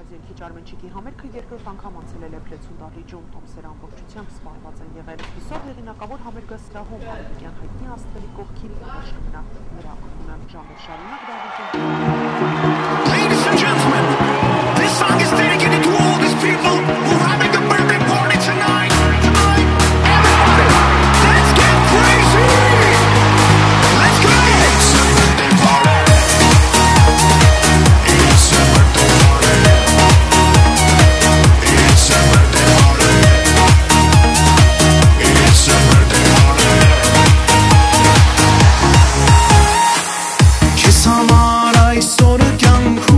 Զենքիչ Արմենչիկի համերգը երկրորդ անգամ անցել է Լեփլեցուն դահլիճում, տոմսերը ամբողջությամբ սպառված են եղել։ Այսօր հեղինակավոր համերգը սրահում Արմենիկյան հայտնի աստղերի կողքին որոշ կմնա նրա անունը ժամեր շարունակ դահլիճում։ Ladies and gentlemen, this song is dedicated to all these people who are having a birthday party tonight. Everybody, let's get crazy. Let's go. It's a birthday party. It's a birthday party. It's a birthday party. It's a birthday party. Kiss hamara isor kyanku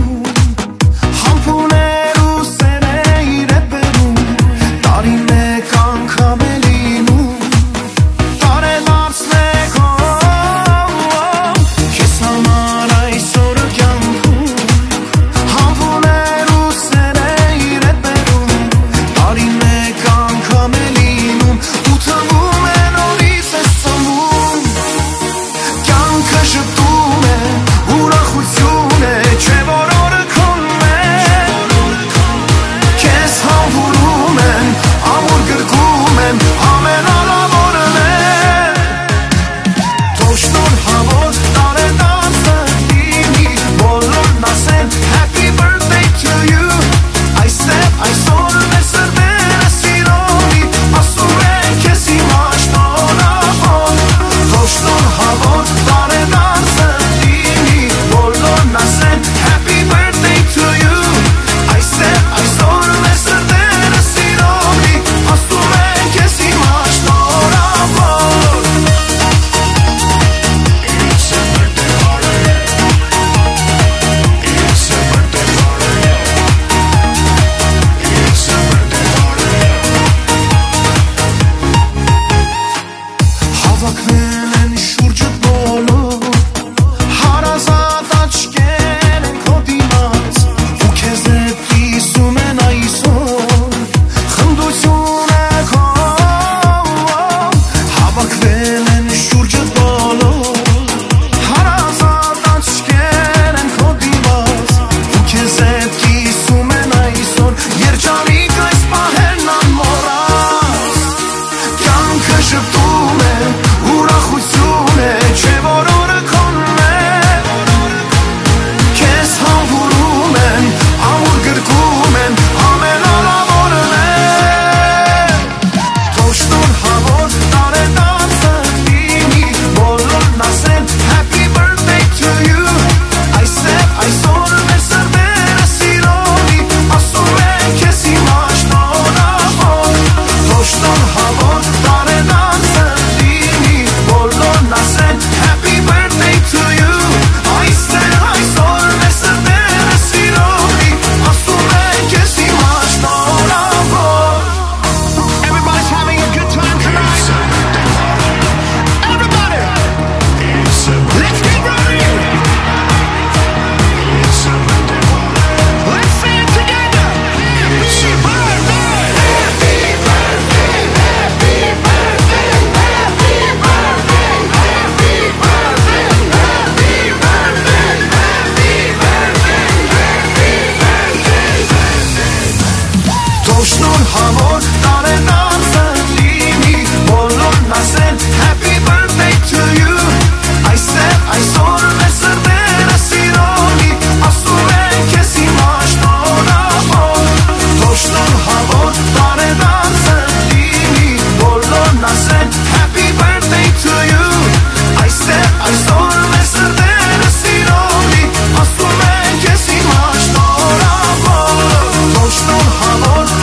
Amor